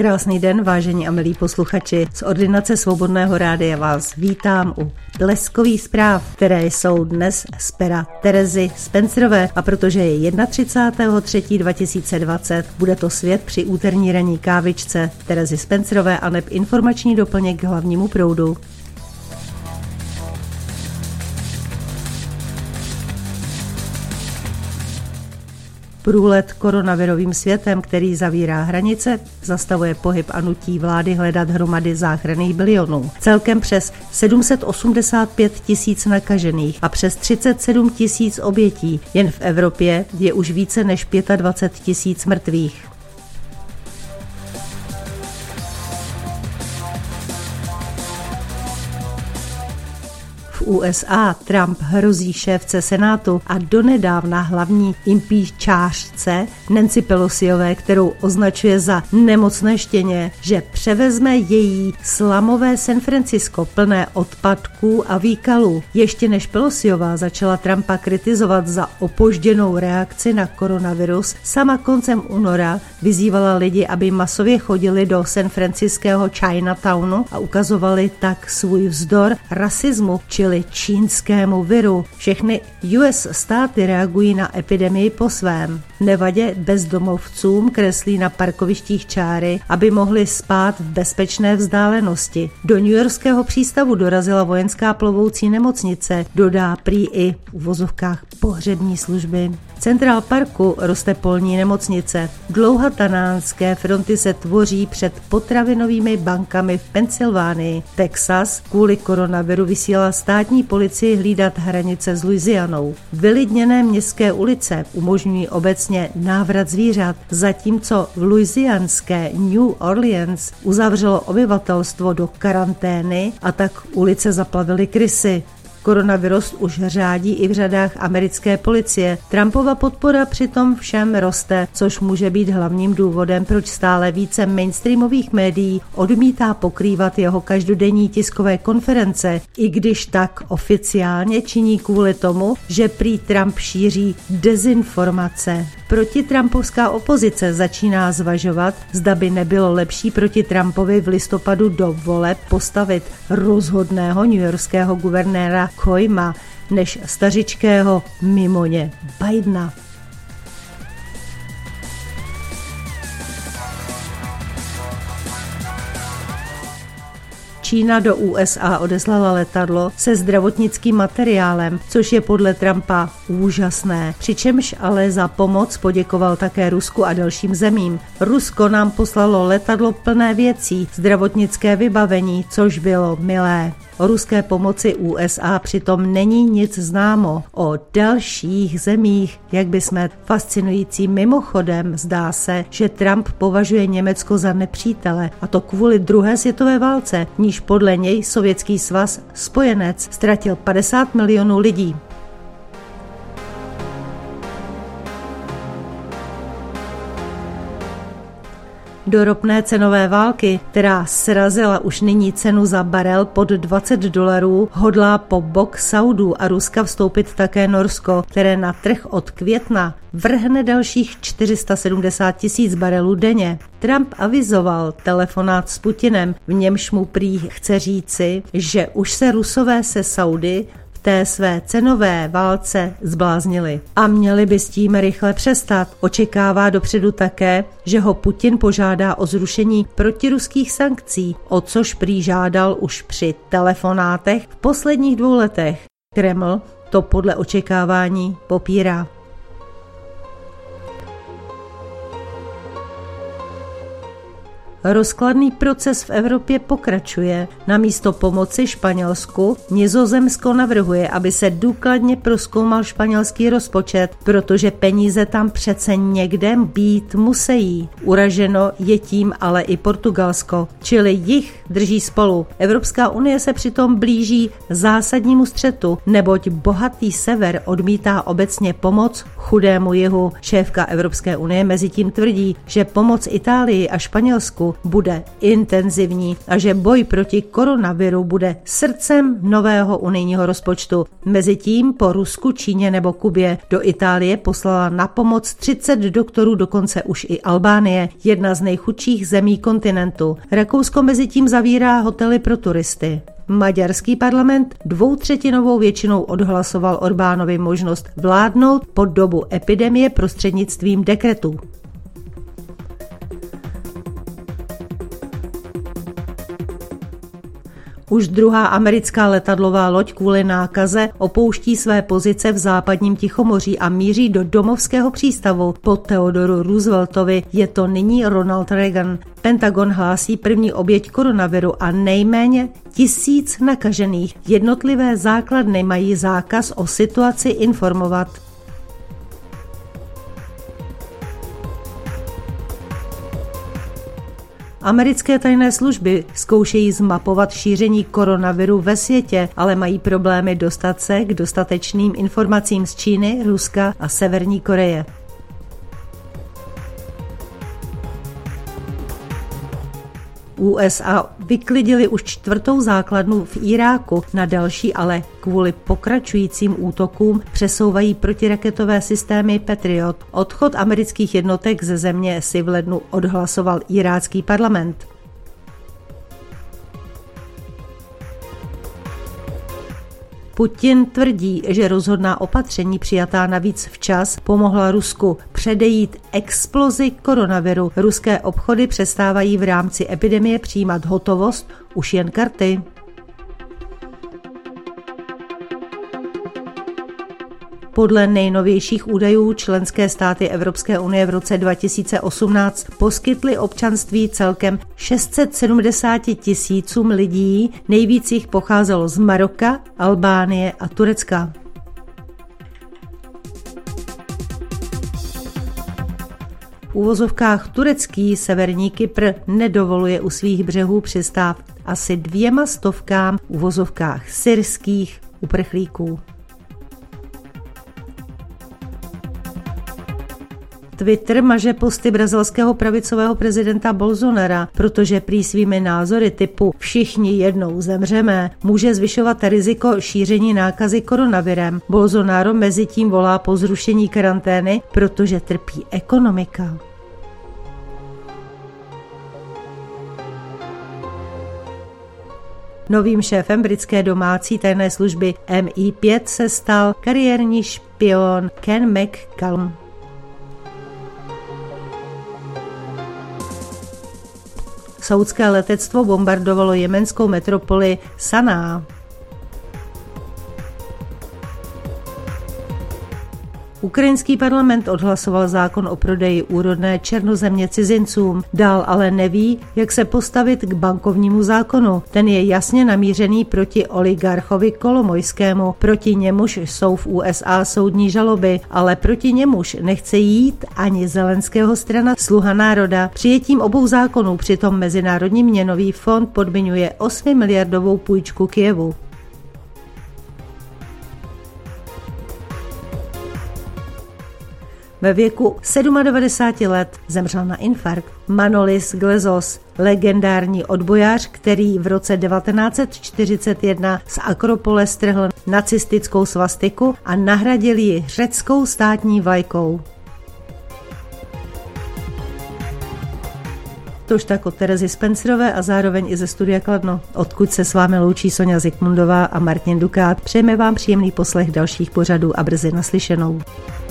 Krásný den, vážení a milí posluchači. Z ordinace Svobodného rádia vás vítám u bleskových zpráv, které jsou dnes z pera Terezy Spencerové. A protože je 31.3.2020, bude to svět při úterní ranní kávičce Terezy Spencerové a neb informační doplněk k hlavnímu proudu. Průlet koronavirovým světem, který zavírá hranice, zastavuje pohyb a nutí vlády hledat hromady záchranných bilionů. Celkem přes 785 000 nakažených a přes 37 000 obětí. Jen v Evropě je už více než 25 000 mrtvých. V USA Trump hrozí šéfce Senátu a donedávna hlavní impeachčářce Nancy Pelosiové, kterou označuje za nemocné štěně, že převezme její slamové San Francisco plné odpadků a výkalů. Ještě než Pelosiová začala Trumpa kritizovat za opožděnou reakci na koronavirus, sama koncem února vyzývala lidi, aby masově chodili do San Franciského Chinatownu a ukazovali tak svůj vzdor rasismu, čili čínskému viru. Všechny US státy reagují na epidemii po svém. V Nevadě bezdomovcům kreslí na parkovištích čáry, aby mohli spát v bezpečné vzdálenosti. Do newyorského přístavu dorazila vojenská plovoucí nemocnice, dodá prý i v uvozovkách pohřební služby. V Central Parku roste polní nemocnice. Dlouhatanánské fronty se tvoří před potravinovými bankami v Pensylvánii. Texas kvůli koronaviru vysílá státní policii hlídat hranice s Louisianou. Vylidněné městské ulice umožňují obecně návrat zvířat, zatímco v louisianské New Orleans uzavřelo obyvatelstvo do karantény a tak ulice zaplavily krysy. Koronavirus už řádí i v řadách americké policie. Trumpova podpora přitom všem roste, což může být hlavním důvodem, proč stále více mainstreamových médií odmítá pokrývat jeho každodenní tiskové konference, i když tak oficiálně činí kvůli tomu, že prý Trump šíří dezinformace. Protitrampovská opozice začíná zvažovat, zda by nebylo lepší proti Trumpovi v listopadu do voleb postavit rozhodného newyorského guvernéra Coima než stařičkého mimoně Bidena. Čína do USA odeslala letadlo se zdravotnickým materiálem, což je podle Trumpa úžasné, přičemž ale za pomoc poděkoval také Rusku a dalším zemím. Rusko nám poslalo letadlo plné věcí, zdravotnické vybavení, což bylo milé. O ruské pomoci USA přitom není nic známo. O dalších zemích, jak bychom fascinující mimochodem, zdá se, že Trump považuje Německo za nepřítele, a to kvůli druhé světové válce, níž podle něj Sovětský svaz spojenec ztratil 50 milionů lidí. Do ropné cenové války, která srazila už nyní cenu za barel pod $20, hodlá po bok Saudů a Ruska vstoupit také Norsko, které na trh od května vrhne dalších 470 000 barelů denně. Trump avizoval telefonát s Putinem, v němž mu prý chce říci, že už se Rusové se Saudy té své cenové válce zbláznili. A měli by s tím rychle přestat. Očekává dopředu také, že ho Putin požádá o zrušení protiruských sankcí, o což prý žádal už při telefonátech v posledních 2 letech. Kreml to podle očekávání popírá. Rozkladný proces v Evropě pokračuje. Namísto pomoci Španělsku Nizozemsko navrhuje, aby se důkladně prozkoumal španělský rozpočet, protože peníze tam přece někde být musí. Uraženo je tím ale i Portugalsko, čili jich drží spolu. Evropská unie se přitom blíží zásadnímu střetu, neboť bohatý sever odmítá obecně pomoc chudému jihu. Šéfka Evropské unie mezitím tvrdí, že pomoc Itálii a Španělsku rozpočtu bude intenzivní a že boj proti koronaviru bude srdcem nového unijního rozpočtu. Mezitím po Rusku, Číně nebo Kubě do Itálie poslala na pomoc 30 doktorů, dokonce už i Albánie, jedna z nejchudších zemí kontinentu. Rakousko mezitím zavírá hotely pro turisty. Maďarský parlament 2/3 většinou odhlasoval Orbánovi možnost vládnout po dobu epidemie prostřednictvím dekretů. Už druhá americká letadlová loď kvůli nákaze opouští své pozice v západním Tichomoří a míří do domovského přístavu. Po Theodoru Rooseveltovi je to nyní Ronald Reagan. Pentagon hlásí první oběť koronaviru a nejméně 1000 nakažených. Jednotlivé základny mají zákaz o situaci informovat. Americké tajné služby zkoušejí zmapovat šíření koronaviru ve světě, ale mají problémy dostat se k dostatečným informacím z Číny, Ruska a Severní Koreje. USA vyklidili už 4. základnu v Iráku, na další ale kvůli pokračujícím útokům přesouvají protiraketové systémy Patriot. Odchod amerických jednotek ze země si v lednu odhlasoval irácký parlament. Putin tvrdí, že rozhodná opatření přijatá navíc včas pomohla Rusku předejít explozi koronaviru. Ruské obchody přestávají v rámci epidemie přijímat hotovost, už jen karty. Podle nejnovějších údajů členské státy Evropské unie v roce 2018 poskytly občanství celkem 670 000 lidí, nejvíc jich pocházelo z Maroka, Albánie a Turecka. V uvozovkách turecký severní Kypr nedovoluje u svých břehů přistát asi 200 v uvozovkách syrských uprchlíků. Twitter maže posty brazilského pravicového prezidenta Bolsonara, protože prý svými názory typu všichni jednou zemřeme může zvyšovat riziko šíření nákazy koronavirem. Bolsonaro mezitím volá po zrušení karantény, protože trpí ekonomika. Novým šéfem britské domácí tajné služby MI5 se stal kariérní špion Ken McCallum. Saúdské letectvo bombardovalo jemenskou metropoli Saná. Ukrajinský parlament odhlasoval zákon o prodeji úrodné černozemě cizincům, dál ale neví, jak se postavit k bankovnímu zákonu. Ten je jasně namířený proti oligarchovi Kolomojskému, proti němuž jsou v USA soudní žaloby, ale proti němuž nechce jít ani Zelenského strana Sluha národa. Přijetím obou zákonů přitom Mezinárodní měnový fond podmiňuje 8 miliardovou půjčku Kyjevu. Ve věku 97 let zemřel na infarkt Manolis Glezos, legendární odbojář, který v roce 1941 z Akropole strhl nacistickou svastiku a nahradil ji řeckou státní vlajkou. Tož tak od Terezy Spencerové a zároveň i ze studia Kladno, odkud se s vámi loučí Soňa Zikmundová a Martin Dukát. Přejeme vám příjemný poslech dalších pořadů a brzy naslyšenou.